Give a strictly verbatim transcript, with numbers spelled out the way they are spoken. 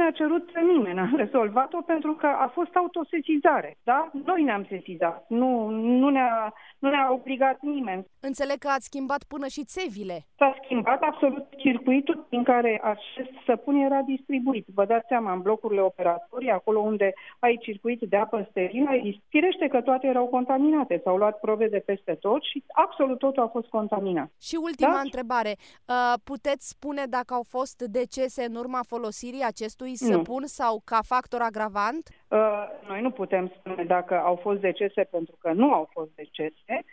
ne-a cerut nimeni, am rezolvat-o pentru că a fost autosesizare, da? Noi ne-am sesizat, nu, nu, ne-a, nu ne-a obligat nimeni. Înțeleg că ați schimbat până și țevile. S-a schimbat absolut circuitul în care acest săpun era distribuit. Vă dați seama, în blocurile operatorii, acolo unde ai circuit de apă sterilă, firește că toate erau contaminate. S-au luat probe de peste tot și absolut totul a fost contaminat. Și ultima da? întrebare. Puteți spune dacă au fost decese în urma folosirii acestui săpun nu. sau ca factor agravant? Noi nu putem spune dacă au fost decese pentru că nu au fost decese.